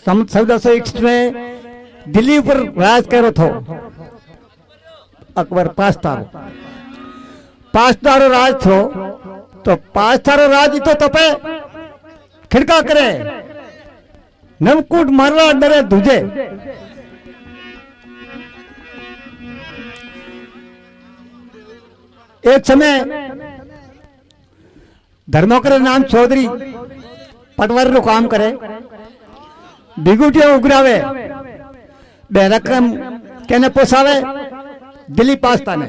सन 1461 में दिल्ली पर राज करो थो अकबर पांच तारो राज थो तो पांच तारो राज तो तपे खिड़का करे नमकूट मारवा डरे दूजे एक समय धर्मोकर नाम चौधरी पटवारी रो काम करे बिगुटिया उगरावे बे रकम केने पोसावे दिल्ली पास्ता ने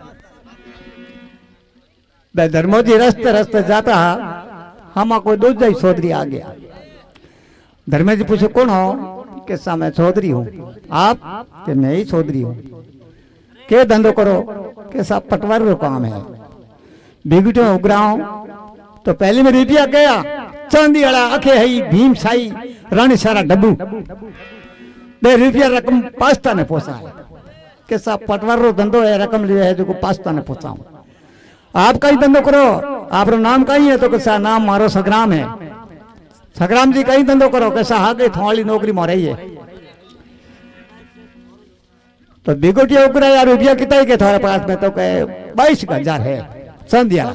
बे धर्मोजी रस्ते रस्ते जाता हम कोई दूसरा ही चौधरी आ गया। धर्मेश जी पूछे कौन हो? कि सा मैं चौधरी हूँ। आप? कि मैं ही चौधरी हूँ। के धंधो करो? कि सा पटवारी रो काम है। बिगुटिया उगराओ तो पहले में रुपया गया चांदी वाला अखे है भीम साई रानी सारा डब्बू बे रुपया रकम पास्ता ने पोसा है कि सा पटवार धंधो है रकम लिया है जो को पास्ता ने पोसाऊं। आप कहीं धंधो करो आप नाम कहीं है तो कैसा नाम मारो संग्राम है। संग्राम जी कहीं धंधो करो कैसा आगे थोड़ी नौकरी मारे है। तो बिगुटिया उगरा यार रुपया कितना ही के तुम्हारे पास में तो कहे 22,000 है संध्या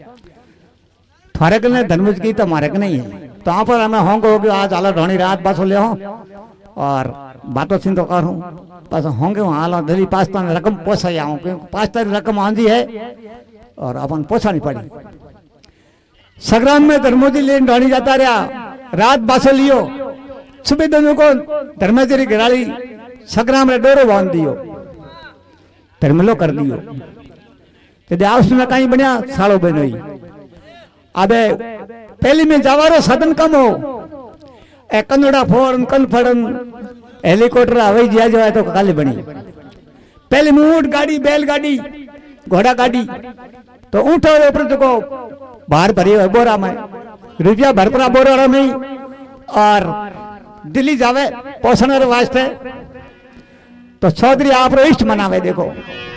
थारे कल धर्मज की तो हमारे को नहीं है। तो वहां पर हमें होंगे होगी आज आला ढोनी रात बस ले और बातों सिंधो करूं बस होंगे वहां आला दिल्ली पास्ता में रकम पोसा आऊं क्योंकि पास्ता की रकम आंधी है और अपन पोसानी पड़ी। संग्राम में धर्मोजी लेन ढोनी जाता रहा रात बासो लियो सुबह दोनों को धर्मेश्वरी गिराली संग्राम रे डोरो बांध दियो धर्मलो कर दियो यदि आपस में कहीं बढ़िया सालो बनोई। अबे पहली में जावारो साधन कम हो ए कन्नड़ा फोड़न कल फड़न हेलीकॉप्टर हवाई जहाज है तो काली बनी पहले में ऊंट गाड़ी बैल गाड़ी घोड़ा गाड़ी तो ऊंट और ऊपर जो बाहर भरी है बोरा में रुपया भरपरा बोरा में और दिल्ली जावे पहुंचने वास्ते तो चौधरी आप इष्ट मनावे देखो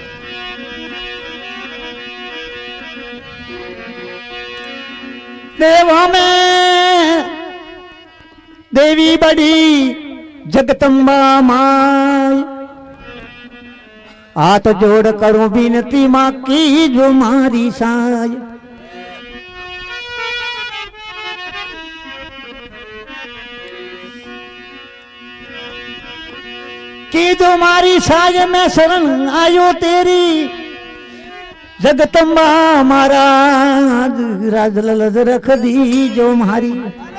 देवा में देवी बड़ी जगदम्बा माई हाथ जोड़ करूं विनती मां की जो मारी साय की जो मारी साय में शरण आयो तेरी जगदम्बा महाराज राज ललज रख दी जो मारी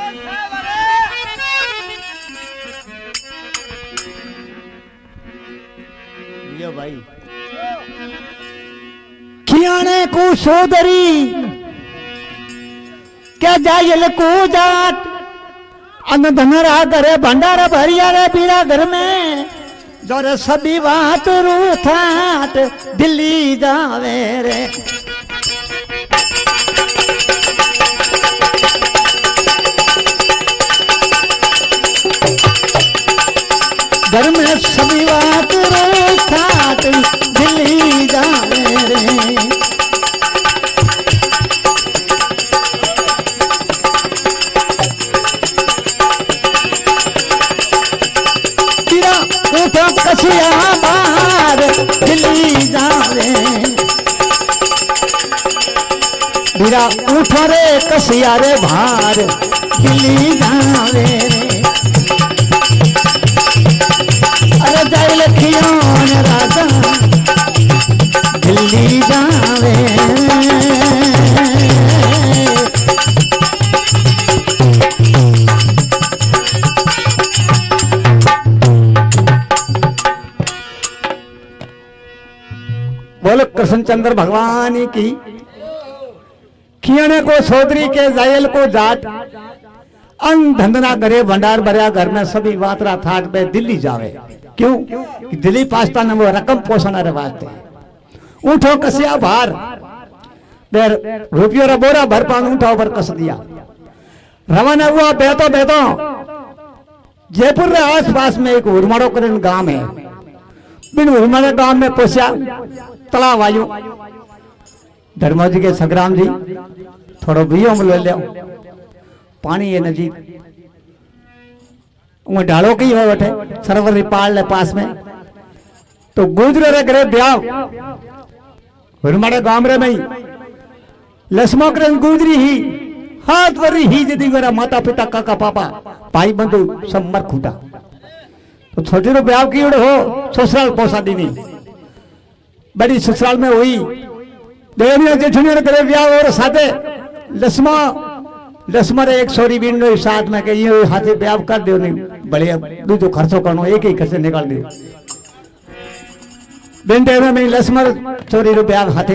भाई खियाने को सोदरी क्या जायल को जाट अन्न धनरा करे भंडारा भरिया रे पीरा घर में जोरे सभी बात रूठाट दिल्ली जावे रे घर में सभी बात रूठाट दिल्ली जावे रे कसिया बार दिल्ली जावे बिरा उठो रे कसिया रे भार दिल्ली जावे अरे जय लखियों राजा दिल्ली जावे बोलो कृष्णचंद्र भगवान की खियाने को सोदरी के जायल को जाट अन धंधना करे भंडार भरिया घर में सभी वातरा थाट पे दिल्ली जावे क्यों कि दिल्ली पास्ता ने वो रकम पोषण वास्ते उठो कसिया बाहर रुपयों रा बोरा भर पान उठा पर कस दिया रवाना हुआ बेतो बेतो जयपुर के आस पास में एक उर्माड़ो करन गांव है बिन उर्माड़े गांव में पोसा तलाव आयु धर्मोजी के संग्राम जी थोड़ो बियो ले लिया पानी है नजीक वो ढालो की है बटे सरवर रिपाल ले पास में तो गुजरे रे करे ब्याह हमारे गांव रे में लक्ष्मण करन गुजरी ही हाथ वरी ही जदी मेरा माता पिता काका पापा भाई बंधु सब मर खूटा तो छोटे रो ब्याह की हो ससुराल पोसा दीनी बड़ी ससुराल में हुई देवनिया जेठनिया ने करे ब्याह और साथे लक्ष्मण एक सोरी बीन नो साथ में के ये हाथे ब्याह कर दो नहीं बड़े दूधो खर्चो करनो एक ही खर्चे निकाल दे बिन देव में लक्ष्मण सोरी रो ब्याह हाथे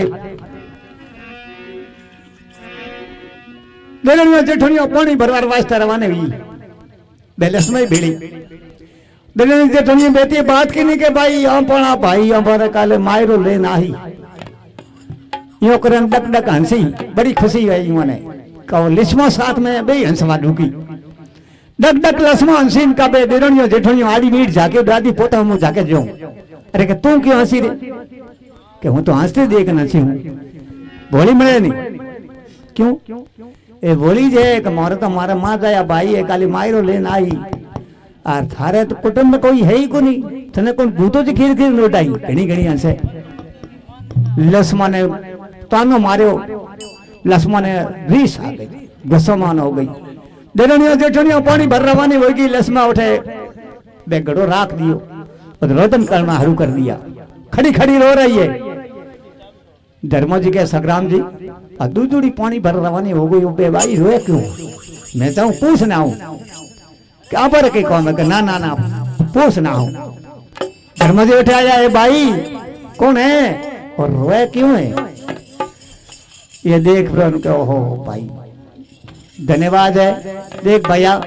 देवनिया जेठनिया पानी भरवार वास्ते रवाने हुई बेलस में भीड़ी देवनिया जेठनिया बेटी बात की नहीं के भाई अपना भाई हमारे काले मायरो लेना ही यो करन डक डक हंसी बड़ी खुशी हुई उन्होंने कहो लिस्मा साथ में बे हंसवा ढूकी डक डक लस्मा हंसी का बे देवनिया जेठनिया आड़ी मीट जाके दादी पोता मुंह जाके जो अरे के तू क्यों हंसी रे के हूं तो हंसते देख हंसी हूं भोली मिले नहीं क्यों ए बोली जे कि मारे तो मारा माँ दया भाई है काली मायरो लेन आई और थारे तो कुटुंब में कोई है ही को नहीं तने कौन भूतो जी खीर खीर लौटाई घनी घनी हंसे लक्ष्मण ने तानो मारो लक्ष्मण ने रीस आ गई गुस्सामान हो गई देवनिया जेठनिया पानी भर रवानी होगी लक्ष्मण उठे बे घड़ो राख दियो और रोदन करना हरू कर दिया खड़ी खड़ी रो रही है धर्मो जी के संग्राम जी दूधूड़ी पानी भर रवानी हो गई बे भाई रोए क्यों मैं चाहूं पूछ ना हूं क्या पर के कौन ना ना ना पूछ ना हूं धर्मो जी उठे आया है भाई कौन है और रोए क्यों है ये देख फिर उनके ओहो भाई धन्यवाद है देख भैया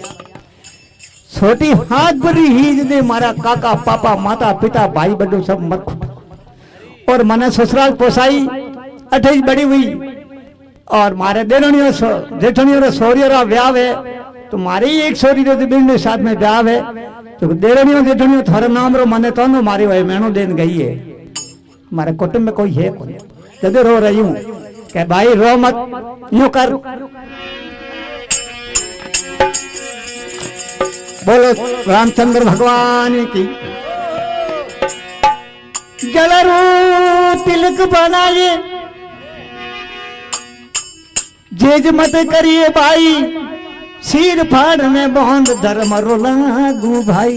छोटी हाथ भरी ही ने मारा काका पापा माता पिता भाई बंधु सब मत और मने ससुराल पोसाई 28 बड़ी हुई और मारे देवनिया जेठनिया सोरिया ब्याह है तो मारे ही एक सोरी जो बिन साथ में ब्याह है तो देवनिया जेठनिया थारे नाम रो मने तो मारी हुए मैनो देन गई है हमारे कुटुंब में कोई है कौन जब रो रही हूं कि भाई रो मत यूं कर बोलो रामचंद्र भगवान की जलरू तिलक बनाए जेज मत करिए भाई सिर फाड़ में बंद धर्म रो लागू भाई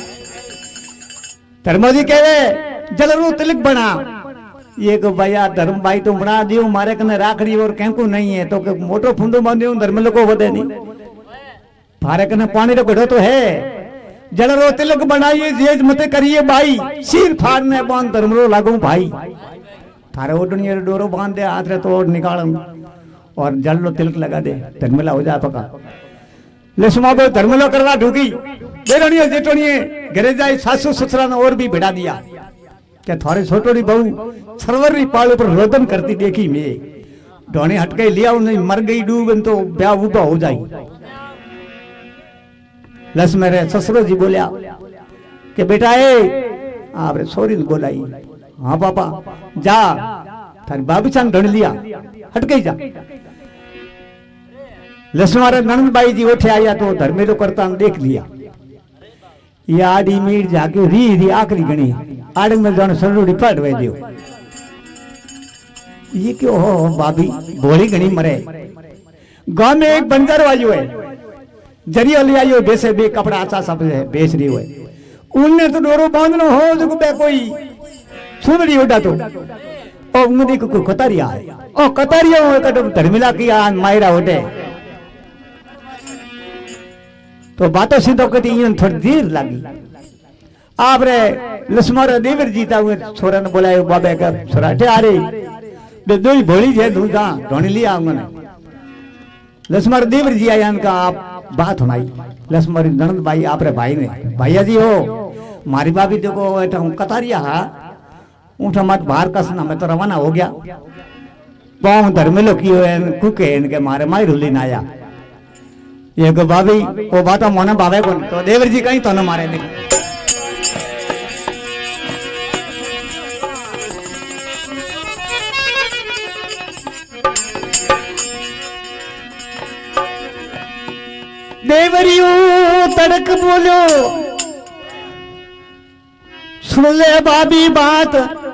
धर्मो जी कहे जलरू तिलक बना ये को भैया धर्म भाई तो बना दियो मारे कने राखड़ी और कैंकू नहीं है तो मोटो फुंडो बांधियो धर्म लोगो वदे नहीं थारे कने पानी रो घड़ो तो है जलरो तिलक बनाइए जेज मत करिए भाई सिर फाड़ने बांध धर्मरो लागू भाई थारे ओडनी डोरो बांध दे हाथ रे तोड़ निकाल और जलरो तिलक लगा दे धर्मला हो जा पका लक्ष्मण को धर्मला करवा ढूकी देवनिया जेठनिया घरे जाए सासू ससुरा ने और भी भिड़ा दिया क्या थारे छोटोड़ी बहू सरवरी पाल पर रोदन करती देखी मैं ढोने हट गई लिया नहीं मर गई डूब तो ब्याह उबा हो जाए लक्ष्मण रे ससुरो जी बोलिया कि बेटा ए आप सोरी बोलाई हाँ पापा जा थारी बाबू चांद ढूंढ लिया हट गई जा लक्ष्मण रे नंद बाई जी उठे आया तो धर्मेलो करता देख लिया ये आड़ी मीट जाके री री आखरी गणी आड़ंग में जाने सरुड़ी पड़ वे दियो ये क्यों हो भाभी भोली गणी मरे गांव में एक बंजर वायु है जरिया ले आयो बेसे बे कपड़ा अच्छा सब बेच रही हुए उनने तो डोरो बांधना हो जो बे कोई सुनरी उड़ा तो और मुदी को कतारिया है ओ कतारिया हो कटम धर्मिला किया मायरा उठे तो बातों सीधो कती इन थोड़ी देर लगी आप रे लक्ष्मण देवर जीता हुए छोरा ने बोला बाबे का छोरा ठे आ रही दो ही भोली जे दूधा ढोनी लिया उन्होंने लक्ष्मण देवर जी आया इनका आप बात सुनाई लक्ष्मण नंद भाई आप रे भाई ने भैया जी हो मारी भाभी देखो ऐसा कतारिया हा ऊँटा मत बाहर कसना मैं तो रवाना हो गया पाँव धर्मेलो की कुके इनके मारे माई रुली ना आया ये को भाभी वो बात मोने बाबे को तो देवर जी कहीं तो न मारे नहीं देवरियो तड़क बोलो सुन ले भाभी बात,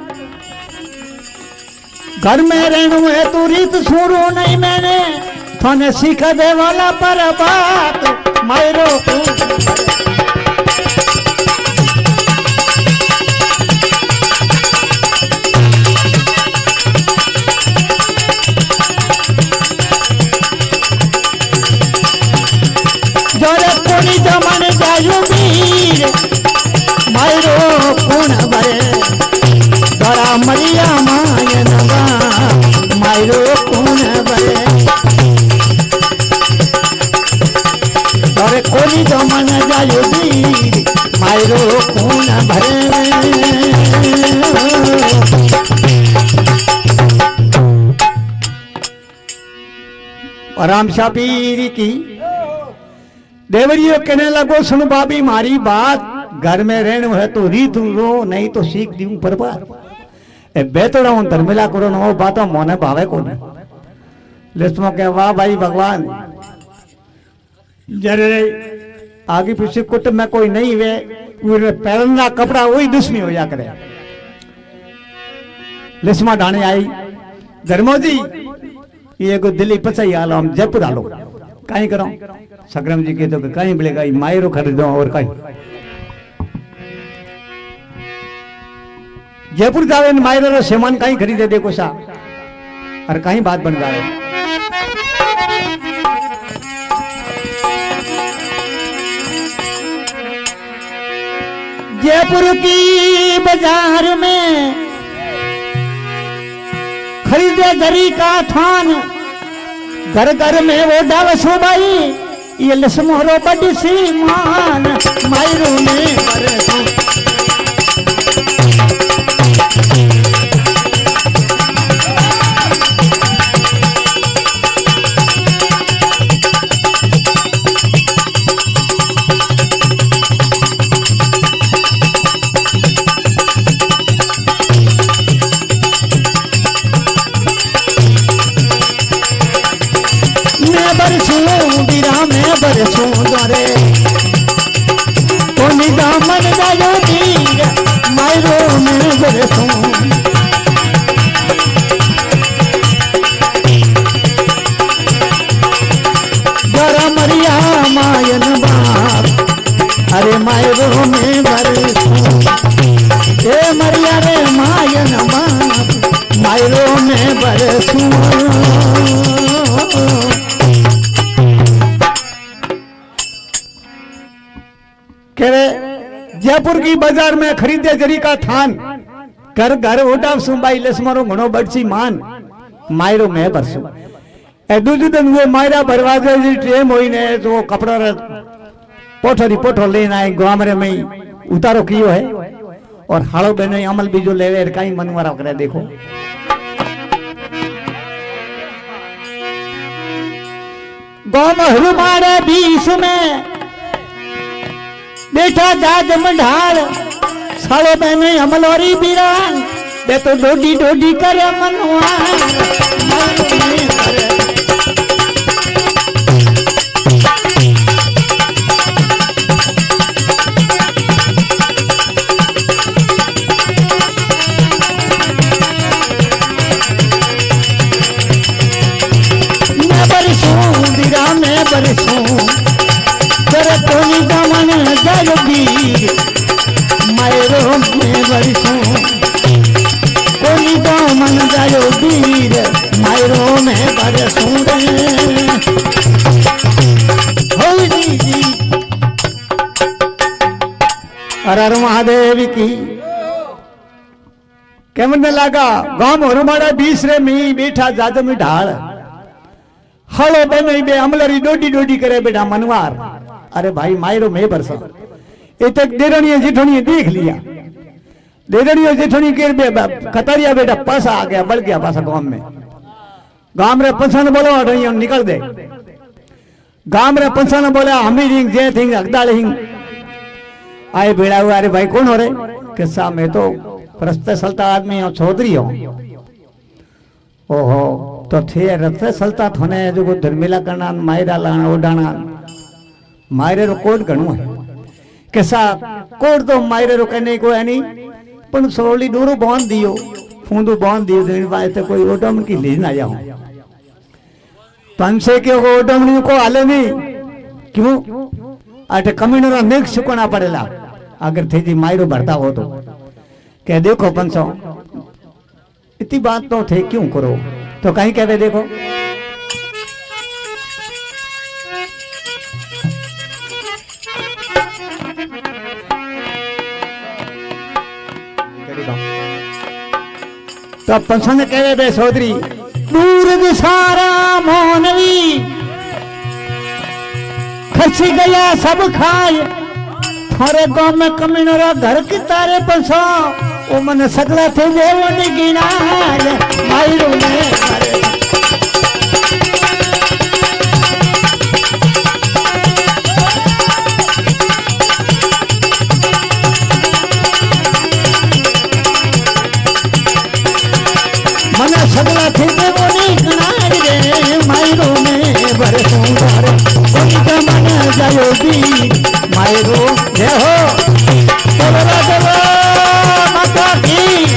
घर में रहना है तो रीत सुनो नहीं मैंने थाने सीख दे वाला पर बात मायरो जोरे कोनी जमन जायु वीर मायरो कौन भरे जोरा मरिया मायन मायरो कौन भरे जोरे कोनी जमन जायु वीर मायरो कौन भरे। राम शाह पीर की देवरियो कहने लगो सुन भाभी मारी बात, घर में रहना है तो रीत रो नहीं तो सीख दूं बर्बाद। ए बेतड़ा हूं धर्मिला करो न वो बात मोने भावे को नहीं। लिस्मो के वाह भाई भगवान जरे आगे पीछे कुट में कोई नहीं वे पूरे पहनना कपड़ा वही दुश्मनी हो जा करे। लिस्मा डाने आई धर्मो जी ये को दिल्ली पचाई आलो हम जयपुर आलो कहीं करो सग्राम जी के तो कहीं मिलेगा मायरो खरीदो और कहीं जयपुर जावे मायरो रो सामान कहीं खरीदे देखो सा और कहीं बात बन जावे। जयपुर की बाजार में खरीदे दरी का थान, घर घर में वो डाल सोबाई ये लसमोरो बड़ी सी मान मायरो में बरसो। बरसों दरे कोनी दामन जायो तीर मायरो में बरसों। जरा मरिया मायन बाप अरे मायरो में बरसों, ए मरिया रे मायन बाप मायरो में बरसों। जयपुर की बाजार में खरीदे जरी का थान, घर घर ओटा सुबाई लसमरो घणो बड़सी मान मायरो में बरसो। ए दूसरे दिन वो मायरा बरवाजे जी ट्रेम होई ने तो कपड़ा रे पोठो लेना है गामरे में उतारो कियो है और हाड़ो बने अमल बीजो लेवे कहीं मनवारा करे देखो। गांव हमारे बीच में बेटा जाज मंढाल सालो बहने अमलोरी बीरान बे तो डोडी डोडी करे मनवान। मैं बरसूं बीरा में बरसूं तेरे कोनी दामन जायो वीर मायरो में बरसों। कोनी दामन जायो वीर मायरो में बरसों हो जी। हर महादेव की केमन लगा गांव हमारा 20 रे में बैठा जाजो में ढाल हलो बने बे अमलरी डोडी डोडी करे बेटा मनवार। अरे भाई मायरो में बरसा एक देरणी जेठनी देख लिया, देरणी जेठनी के कतरिया बेटा पासा आ गया बढ़ गया पासा गांव रे पंसा ने बोलो निकल दे। गांव रे पंसा ने बोला हमी हिंग जे थिंग अगदाल हिंग आए बेड़ा हुआ। अरे भाई कौन हो रे किस्सा में तो रस्ते चलता आदमी हो चौधरी हो। ओहो तो थे रस्ते चलता थोने जो धर्मिला करना मायरा लाना उड़ाना मायरे रो कोट घणो है कैसा कोट तो मायरे रो कहने को है नहीं पण सोली डोरो बांध दियो फूंदो बांध दियो देने बाय तो कोई ओडम की ले ना जाऊं पंसे के ओडमनी को आले नहीं क्यों अटे कमीनों नेक सुकना पड़ेला अगर थे जी मायरो भरता हो तो कह देखो पंसो इतनी बात तो थे क्यों करो तो कहीं कहते देखो तो पंसो ने कहे बे सोदरी दूर दिसारा मोहनवी खसी गया सब खाए थारे गांव में कमीनोरा घर की तारे पंसो ओ मन सगला थे देवनी गिना मायरो ने मन सगला थे देवनी गिना रे मायरो ने बरे सुंदर कोई मन जायो दी मायरो जय हो चलो माता की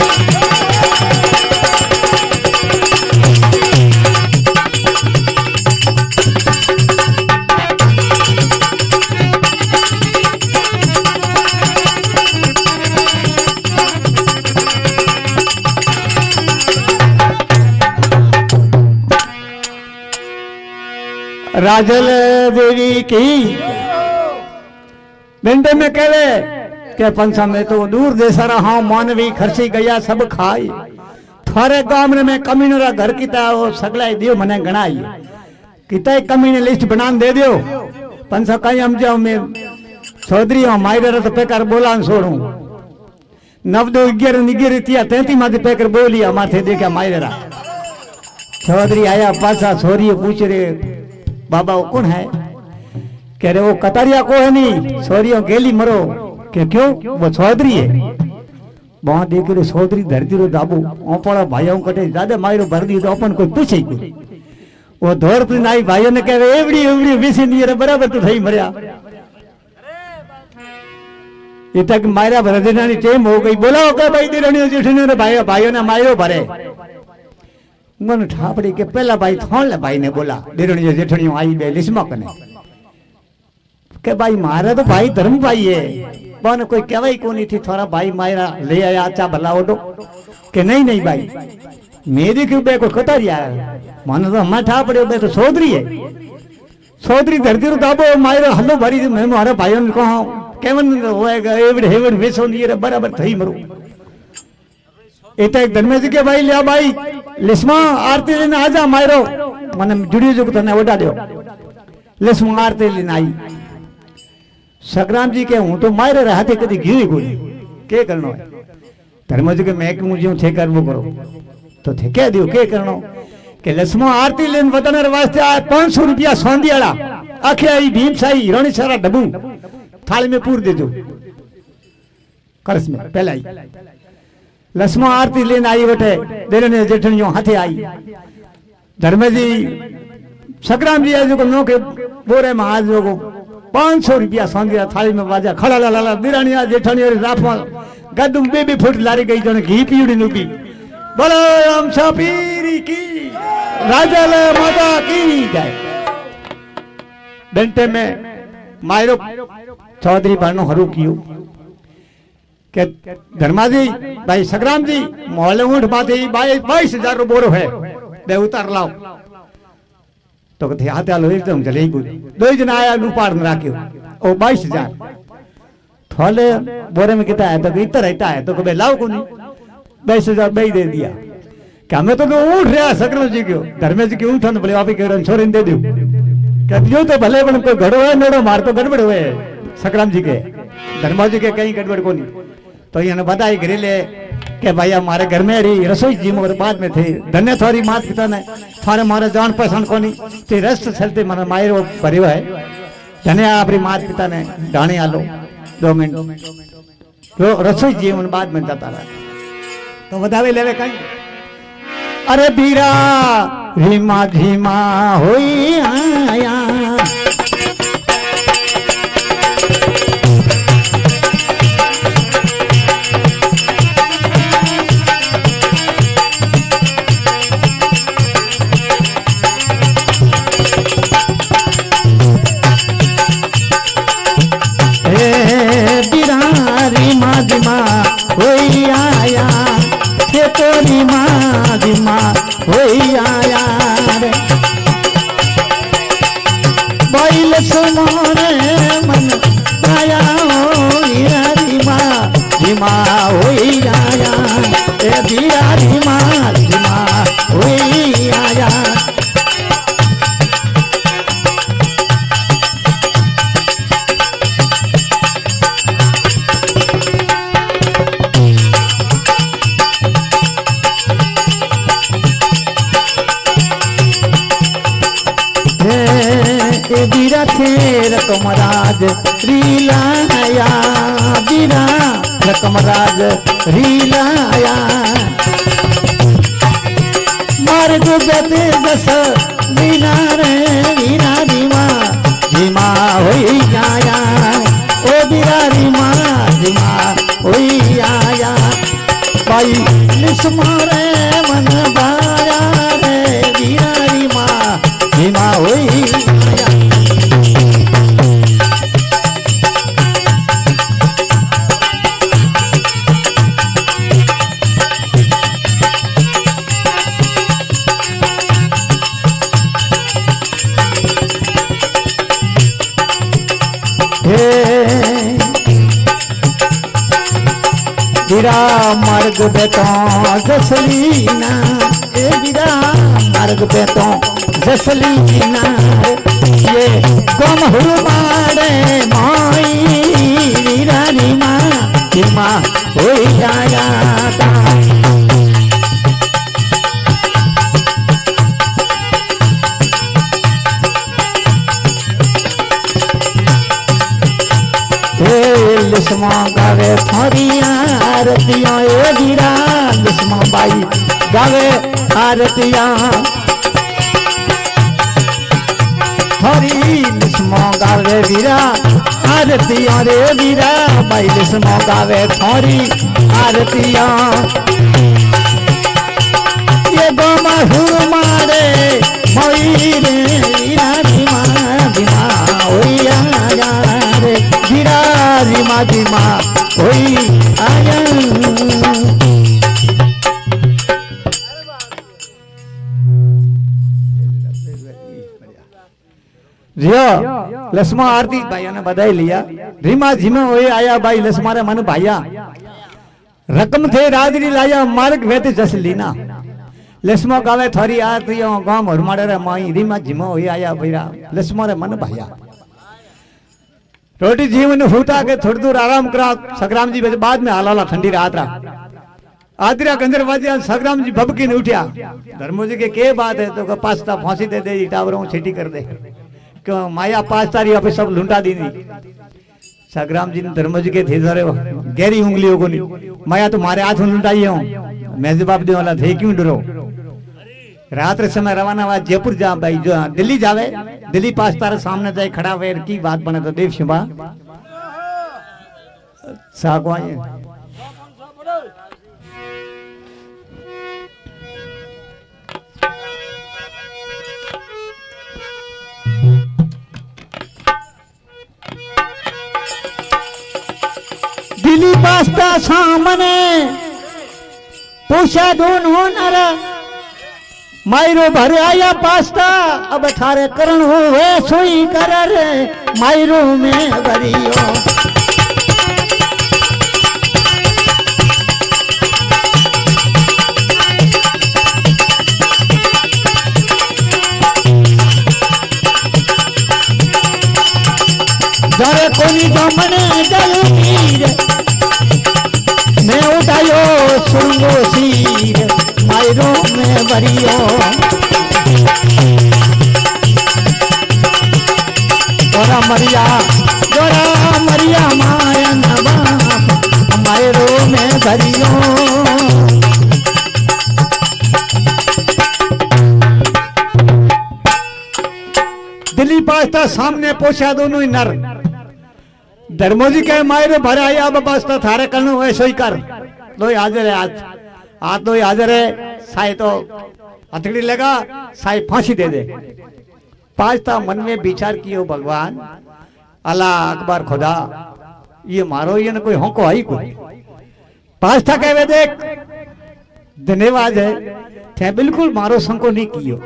राजल देवी की बिंदे में कहवे के पंसा में तो दूर देसा रहा मानवी खर्ची गया सब खाई थारे गांव में कमीनोरा घर किता वो सगला दियो मने गणाई किता कमीने लिस्ट बना दे दियो पंसा कहीं हम जाओ मैं चौधरी हूं मायरे तो पेकर बोला छोड़ू 9 11 निगिर तिया 33 माथे पेकर बोलिया माथे देखा मायरा चौधरी आया पासा छोरी पूछ रहे बाबा वो कौन है कह रहे वो कतारिया को है नहीं सोरियो गेली मरो के क्यों वो चौधरी है वहां देख रहे चौधरी धरती रो दाबू ओपड़ा भाइयों कटे ज्यादा मायरो भर दी तो अपन कोई पूछे कोई वो दौड़ पर नाई भाइयों ने कह रहे एवड़ी एवड़ी विसी नहीं रे बराबर तो थई मरया ये तक मायरा भर देना नी टेम हो गई बोला के भाई देरणी जेठनी रे भाइयों ने मायरो भरे मन ठापड़ी के पहला भाई थोन ले भाई ने बोला देरणी जेठनी आई बे लिस्मा कने के भाई मारे तो भाई धर्म भाई है बन कोई कहवाई कोनी थी थोड़ा भाई मायरा ले आया अच्छा भला ओडो के नहीं भाई मेरी क्यों बे को कतारिया मन तो हम ठापड़े बे तो चौधरी है चौधरी धरती रो दाबो मायरा हल्लो भरी मैं मारे भाइयों ने कहा केवन होएगा एवड हेवड वेसो नहीं रे बराबर थई मरो एता एक धर्मेश के भाई लिया भाई लिस्मा आरती लेने आजा मायरो मने जुड़ी जो तने ओडा दो लिस्मा आरती लेने आई सग्राम जी के हूं तो मायरे रहते कदी घी कोनी के करनो है धर्मेश के मैं क्यों जो थे करबो करो तो थे कह दियो के करनो के लिस्मा आरती लेने वतन वास्ते आ 500 रुपया सोंदियाला आखे आई भीम साई रानी सारा डबू थाली में पूर दे दो करस में पहला ही लक्ष्मण आरती लेने आई बटे देरने जेठनियों हाथे आई धर्मे जी सग्राम जी जो नो के बोरे में आज जो 500 रुपया सोंदिया थाली में बाजा खड़ा ला ला देरानिया जेठनियों राफा गदुम बेबी फुट लारी गई जने घी पीड़ी नुबी बोलो हम छपीरी की राजल माता की जय बेंटे में मायरो चौधरी भानो हरू कियो के धर्मा जी भाई सग्राम जी मोहल्ले ऊंट बाते 22,000 रो बोरो है बे उतार लाओ तो कथे हाथ आलो एकदम चले ही दो जन आया लूपाड़ में राख्यो ओ 22,000 थोले बोरे में कितना है तो इतना रहता है तो कबे लाओ कोनी 22,000 बे दे दिया क्या मैं तो ऊंट रहा सग्राम जी क्यों धर्मे जी के ऊंट ने बोले आप ही कह छोरे दे दो कहते तो भले बन कोई घड़ो है नोड़ो मार तो गड़बड़ हुए सग्राम जी के धर्मा जी के कहीं गड़बड़ को नहीं तो ये बताई घरे ले के भाई हमारे घर में रही रसोई जी मगर बाद में थे धन्य थोड़ी मात पिता ने थारे मारे जान पहचान को नहीं ते रस्त चलते मन मायरो भरियो है धन्य अपनी मात पिता ने डाणे आलो 2 मिनट तो रसोई जीवन बाद में जाता रहा तो बतावे लेवे कहीं अरे बीरा धीमा धीमा होई आया धीमा होई आया ए बीरा धीमा होई आया। बीरा थे रकमराज रीलाया बीरा रकमराज रीलाया मार्ग बेते दस लीला रे वीरा धीमा धीमा होई आया ओ बीरा धीमा धीमा होई आया। भाई निस्मारे मन बाया रे वीरा धीमा धीमा होई आया। बीरा मार्ग बेतो जसलीना ए बीरा मार्ग बेतो जसलीना ये गम हुमारे माई बीरा धीमा धीमा होई आया। लिस्मा गावे थारी आरतियां ए बीरा लिस्मा बाई गावे आरतियां थारी लिस्मा गावे बीरा आरतियां रे बीरा बाई लिस्मा गावे थारी आरतियां ये गोमा हुमारे मोई रे बीरा धीमा धीमा होई आया रे बीरा धीमा धीमा होई आया। लक्ष्मण आरती भाइयों ने बधाई लिया धीमा धीमा होई आया भाई लक्ष्मण मन भाइया रकम थे राजरी लाया मार्ग वेत जस लीना लक्ष्मण गावे थारी आरती गांव हरमाड़े रे माई धीमा धीमा होई आया भैया लक्ष्मण मन भाइया। रोटी जीवन फूटा के थोड़ी दूर आराम करा संग्राम जी बाद में हालाला ठंडी रात रहा आदरा कंजर बाजिया संग्राम जी भबकी ने उठा धर्मो जी के बात है तो पास्ता फांसी दे दे टावरों छीटी कर दे क्यों माया पास्ता रही पे सब लुंटा दी संग्राम जी ने धर्मो जी के थे सारे गहरी उंगलियों को नहीं माया तुम्हारे हाथ में लुंटाई हूँ मैं जवाब दे वाला थे क्यों डरो। रात समय रवाना हुआ जयपुर जा भाई जो दिल्ली जावे दिल्ली पास तारे सामने जाए खड़ा हुए की बात बने तो देव शिवा सागवाई दिल्ली पास्ता सामने पूछा दोनों नर मायरो भर आया पास्ता अब थारे करण हुए सोई कर रे मायरो में भरियो जरे कोनी जो मने जलवीर मैं उठायो सुरंगो सीर मायरो में भरियो जोरा मरिया माया बाप मायरो में भरियो। दिल्ली पास्ता सामने पोछा दोनों ही नर धर्मोजी के मायरे भरा अब पास्ता थारे करनो ऐसो ही कर दो हाजिर है आज दो हाजिर है साई तो हथकड़ी लगा साई फांसी दे दे। पास्ता मन में विचार कियो भगवान अल्लाह अकबर खुदा ये मारो ये न कोई होंको आई कोई पास्ता कहे देख धन्यवाद है थे बिल्कुल मारो संको नहीं कियो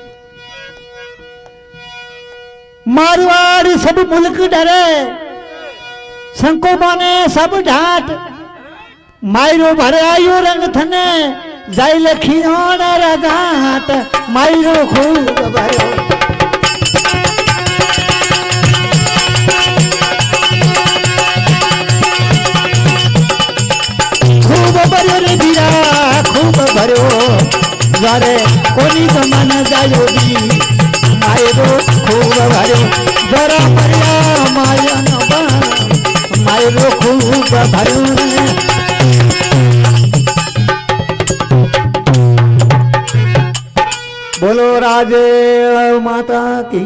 मारवाड़ सब मुल्क डरे संको माने सब ढाट मायरो भर आयो रंग थने जाइल खियोना रात मायरो खूब भरो खूब भरो रे बीरा खूब भरो जारे कोनी तो मन जायो भी मायरो खूब भरो जरा मरिया माया नबा मायरो खूब भरो बोलो राजे माता की।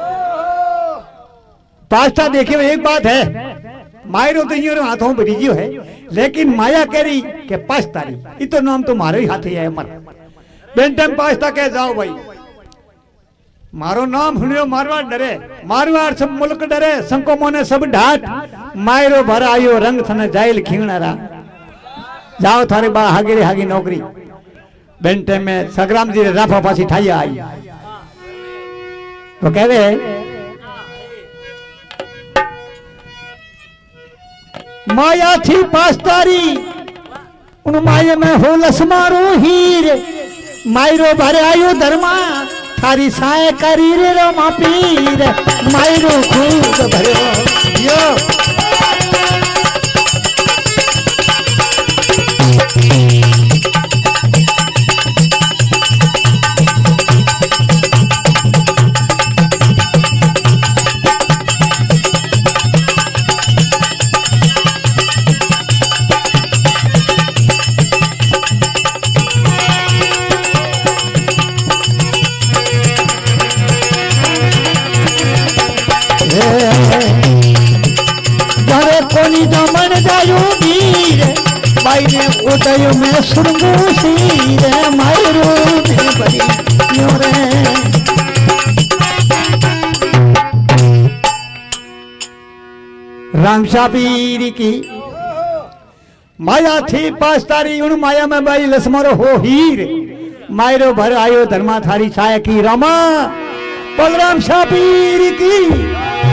पास्ता देखे एक बात है, मायरो तो यूं हाथों में रिजियो है, लेकिन माया कह रही कि पास्ता रही तो नाम तुम्हारे ही हाथ है मर बेंटम पास्ता कह जाओ भाई मारो नाम सुनियो मारवाड़ डरे मारवाड़ सब मुल्क डरे संको मोने सब ढाट मायरो भर आयो रंग थने जाइल खीणरा जाओ थारे बा हागे हागी नौकरी बेंटे में सग्राम जी राफा पासी ठाई आई तो कह रहे माया थी पास्तारी उन माया में हो लसमारो हीर मायरो भरे आयो धर्मा थारी साय करी रे रमा पीर मायरो खूब भरे यो उदय में सुरंगू सीर मायरो में बड़ी रे रामशा पीर की माया थी पास्तारी उन माया में बाई लसमरो हो हीर मायरो भर आयो धर्मा थारी छाया की रामा बलराम शाह पीर की।